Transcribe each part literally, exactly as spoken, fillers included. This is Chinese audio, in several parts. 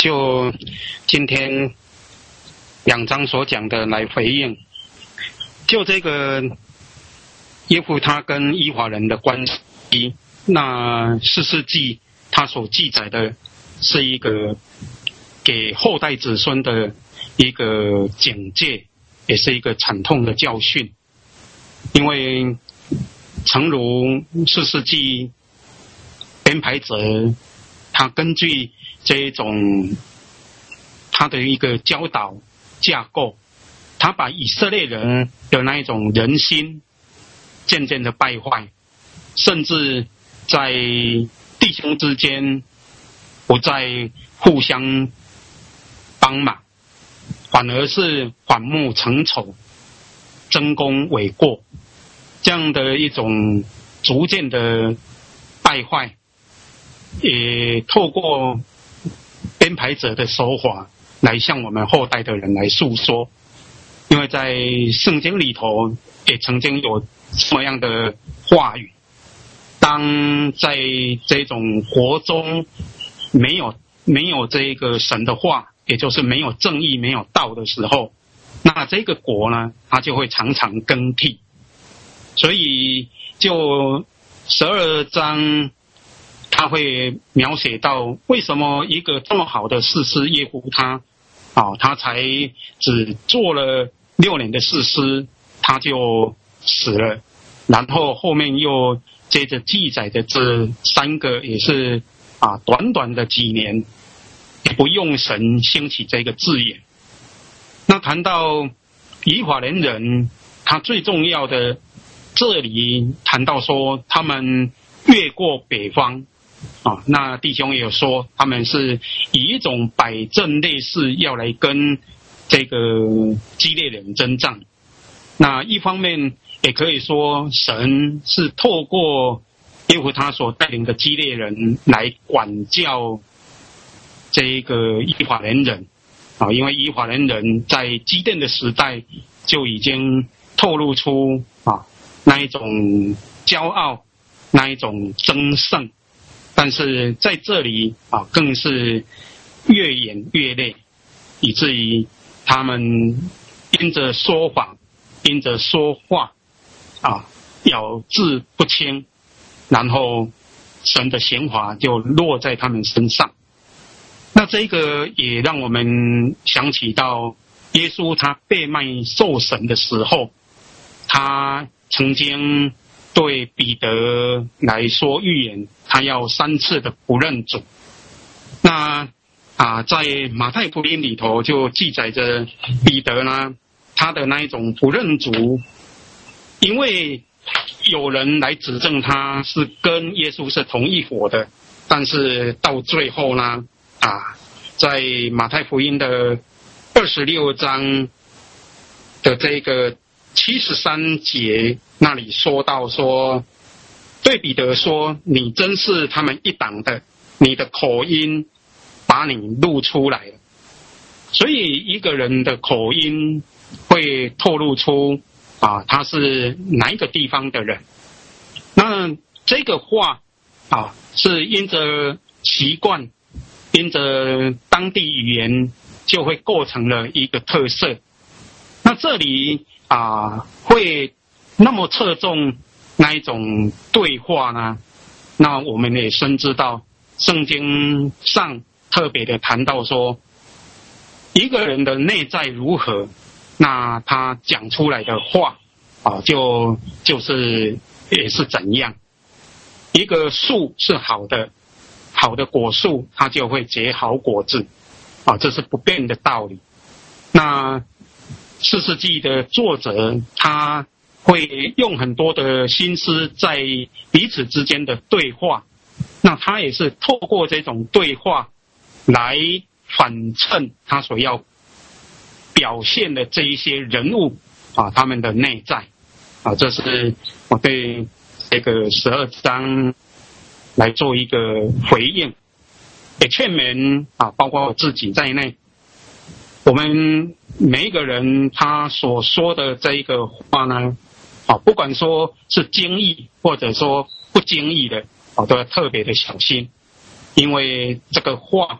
就今天两章所讲的来回应。就这个耶夫他跟以法莲的关系，那士师记他所记载的是一个给后代子孙的一个警戒，也是一个惨痛的教训。因为诚如士师记编排者他根据这种他的一个教导架构，他把以色列人的那一种人心渐渐的败坏，甚至在弟兄之间不再互相帮忙，反而是反目成仇，争功诿过，这样的一种逐渐的败坏，也透过编排者的手法来向我们后代的人来诉说。因为在圣经里头也曾经有这么样的话语，当在这种国中没有没有这个神的话，也就是没有正义没有道的时候，那这个国呢，它就会常常更替。所以就十二章他会描写到为什么一个这么好的士师耶夫他啊，他才只做了六年的士师他就死了，然后后面又接着记载的这三个也是啊短短的几年，也不用神兴起这个字眼。那谈到以法莲人，他最重要的这里谈到说他们越过北方啊，那弟兄也有说他们是以一种摆阵类似要来跟这个基列人征战。那一方面也可以说神是透过耶夫他所带领的基列人来管教这个以法莲人啊，因为以法莲人在基甸的时代就已经透露出啊那一种骄傲，那一种争胜，但是在这里啊更是越演越烈，以至于他们因着说谎，因着说话啊咬字不清，然后神的刑罚就落在他们身上。那这个也让我们想起到耶稣他被卖受审的时候，他曾经对彼得来说预言，他要三次的不认主。那啊，在马太福音里头就记载着彼得呢，他的那一种不认主，因为有人来指证他是跟耶稣是同一伙的，但是到最后呢，啊，在马太福音的二十六章的这个七十三节那里说到说，对彼得说，你真是他们一党的，你的口音把你录出来了。所以一个人的口音会透露出啊他是哪一个地方的人。那这个话啊是因着习惯，因着当地语言就会构成了一个特色。那这里啊会那么侧重那一种对话呢，那我们也深知道圣经上特别的谈到说，一个人的内在如何，那他讲出来的话啊就就是也是怎样。一个树是好的，好的果树它就会结好果子啊，这是不变的道理。那士师记的作者他会用很多的心思在彼此之间的对话，那他也是透过这种对话来反衬他所要表现的这一些人物啊他们的内在啊，这是我对这个十二章来做一个回应，也劝勉啊，包括我自己在内，我们每一个人他所说的这一个话呢，啊，不管说是经意或者说不经意的，啊，都要特别的小心，因为这个话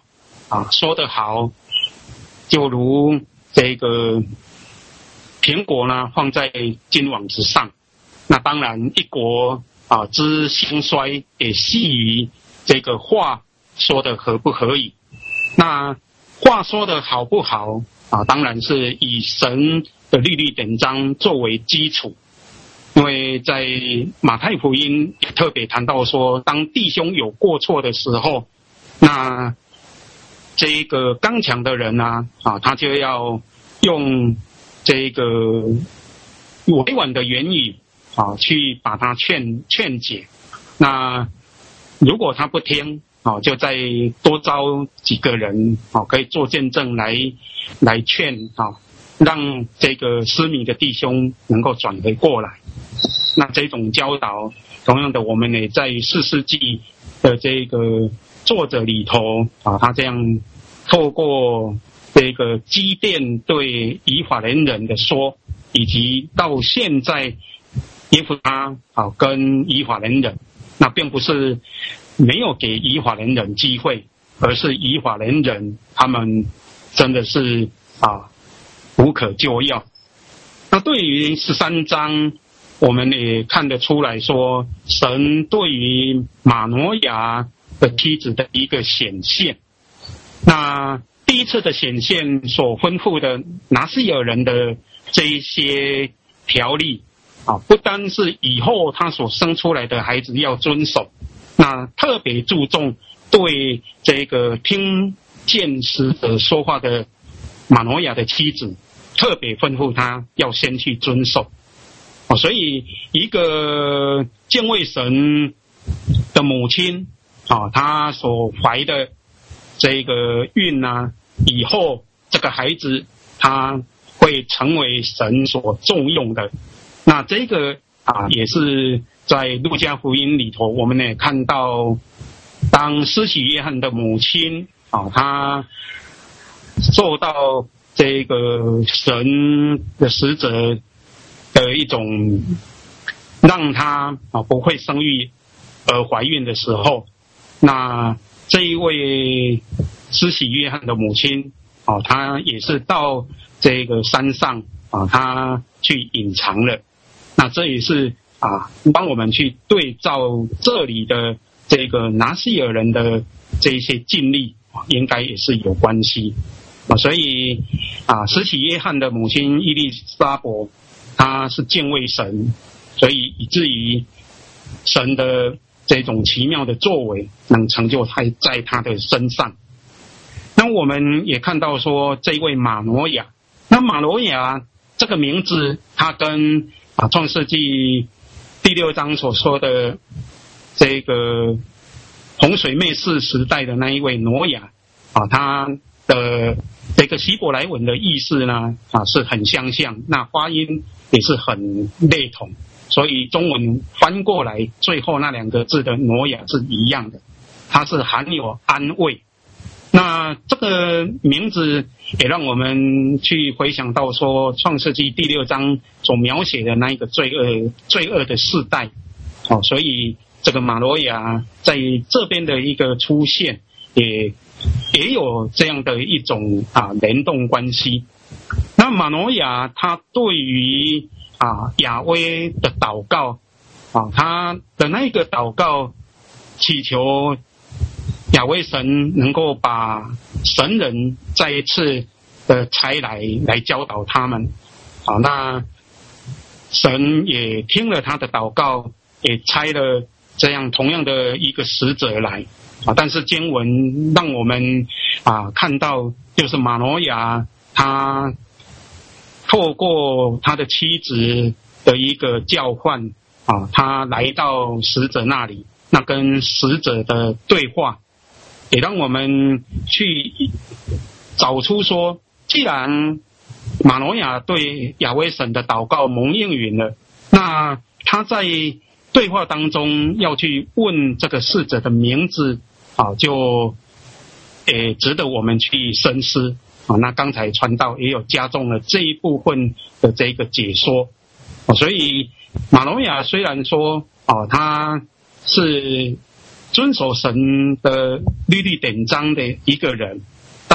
啊说得好，就如这个苹果呢放在金网之上，那当然一国啊之兴衰也系于这个话说的合不合宜。那话说的好不好啊，当然是以神的律例典章作为基础。因为在马太福音也特别谈到说，当弟兄有过错的时候，那这个刚强的人呢，啊，他就要用这个委婉的言语啊，去把他劝劝解。那如果他不听，啊，就再多招几个人，啊，可以做见证来来劝啊，让这个失迷的弟兄能够转回过来。那这种教导，同样的，我们也在四世纪的这个作者里头啊，他这样透过这个基甸对以法莲人的说，以及到现在耶弗他啊跟以法莲人，那并不是没有给以法莲人机会，而是以法莲人他们真的是啊无可救药。那对于十三章，我们也看得出来说，神对于马挪亚的妻子的一个显现。那第一次的显现所吩咐的拿西尔人的这一些条例啊，不单是以后他所生出来的孩子要遵守，那特别注重对这个听见使者说话的马挪亚的妻子，特别吩咐他要先去遵守。哦，所以一个敬畏神的母亲啊，她所怀的这个孕啊，以后这个孩子他会成为神所重用的。那这个啊，也是在路加福音里头，我们也看到，当施洗约翰的母亲啊，她受到这个神的使者的一种让她啊不会生育而怀孕的时候，那这一位施洗约翰的母亲啊，她也是到这个山上啊，她去隐藏了。那这也是啊，帮我们去对照这里的这个拿西尔人的这一些经历，应该也是有关系啊。所以啊，施洗约翰的母亲伊丽莎白，她是敬畏神，所以以至于神的这种奇妙的作为能成就在在他的身上。那我们也看到说，这位马挪亚，那马挪亚这个名字，他跟啊创世纪第六章所说的这个洪水灭世时代的那一位挪亚啊，他的这个希伯来文的意思呢啊是很相像，那发音也是很类同，所以中文翻过来最后那两个字的挪亚是一样的，它是含有安慰。那这个名字也让我们去回想到说，创世纪第六章所描写的那一个罪恶罪恶的世代，哦，所以这个马挪亚在这边的一个出现，也也有这样的一种啊联动关系。那马挪亚他对于啊亚威的祷告啊，他的那个祷告祈求亚威神能够把神人再一次的差来来教导他们，好，那神也听了他的祷告，也差了这样同样的一个使者来啊。但是经文让我们啊看到，就是马挪亚他透过他的妻子的一个叫唤啊，他来到使者那里，那跟使者的对话，也让我们去找出说，既然马挪亚对亚威神的祷告蒙应允了，那他在对话当中要去问这个使者的名字啊，就诶值得我们去深思啊。那刚才传道也有加重了这一部分的这个解说啊，所以马挪亚虽然说啊他是遵守神的律例典章的一个人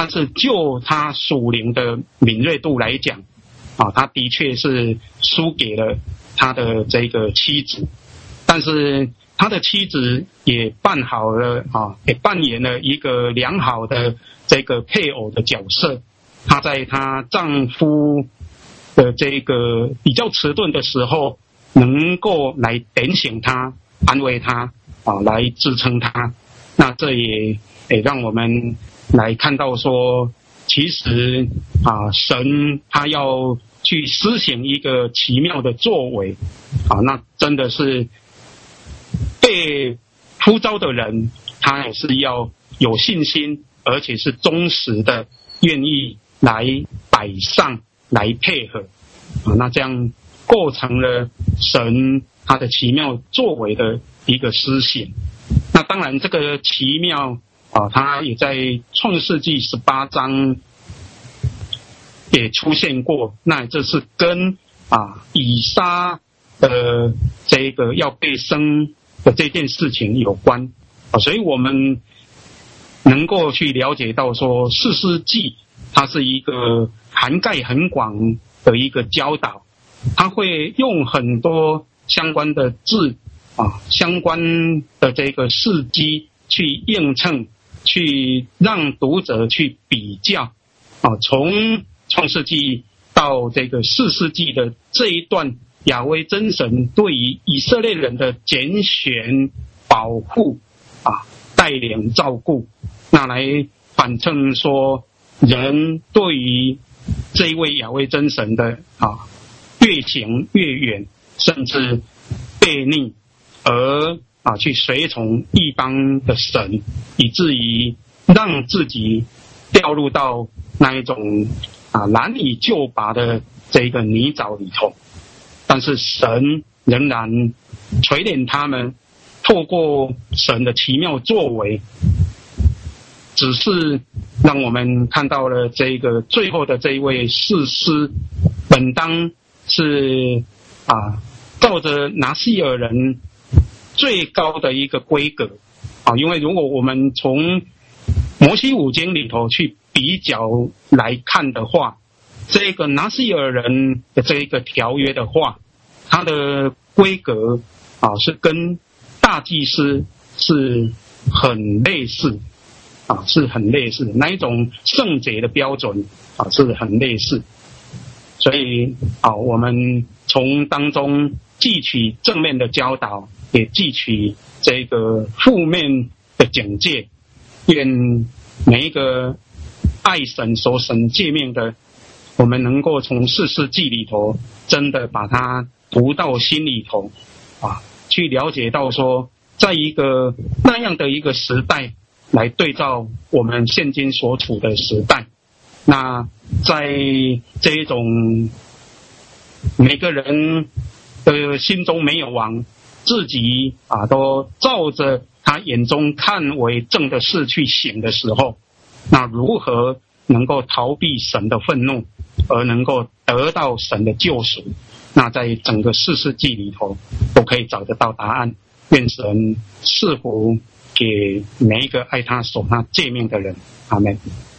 但是就他属灵的敏锐度来讲，啊，他的确是输给了他的这个妻子，但是他的妻子也扮好了啊，也扮演了一个良好的这个配偶的角色。她在她丈夫的这个比较迟钝的时候，能够来点醒他、安慰他啊，来支撑他。那这也也让我们来看到说，其实啊，神他要去施行一个奇妙的作为啊，那真的是被呼召的人，他也是要有信心，而且是忠实的，愿意来摆上来配合啊，那这样构成了神他的奇妙作为的一个施行。那当然这个奇妙啊，他也在创世纪十八章也出现过，那这是跟啊以撒的这个要被生的这件事情有关啊，所以我们能够去了解到说，士师记它是一个涵盖很广的一个教导，它会用很多相关的字啊，相关的这个事迹去映衬，去让读者去比较啊，从创世纪到这个士师记的这一段，亚威真神对于以色列人的拣选、保护啊、带领、照顾，那来反衬说人对于这一位亚威真神的啊越行越远，甚至悖逆，而啊去随从异邦的神，以至于让自己掉入到那一种啊难以救拔的这个泥沼里头。但是神仍然垂怜他们，透过神的奇妙作为，只是让我们看到了这个最后的这一位士师，本当是啊照着拿西尔人最高的一个规格啊，因为如果我们从摩西五经里头去比较来看的话，这个拿西尔人的这一个条约的话，它的规格啊是跟大祭司是很类似啊，是很类似的那一种圣洁的标准啊，是很类似。所以啊，我们从当中汲取正面的教导，也汲取这个负面的警戒。愿每一个爱神所神诫命的，我们能够从士师记里头真的把它读到心里头啊，去了解到说，在一个那样的一个时代来对照我们现今所处的时代，那在这一种每个人的心中没有王，自己啊都照着他眼中看为正的事去行的时候，那如何能够逃避神的愤怒，而能够得到神的救赎？那在整个士师记里头都可以找得到答案。愿神赐福给每一个爱他守他诫命的人。阿们。